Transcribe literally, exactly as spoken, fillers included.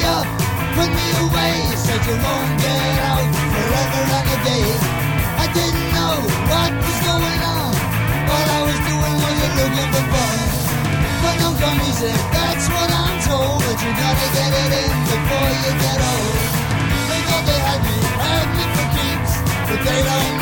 up, put me away, said you won't get out forever and a day. I didn't know what was going on, all I was doing was looking for fun. But don't come easy, that's what I'm told, but you gotta get it in before you get old. They thought they had me, had me for keeps, but they don't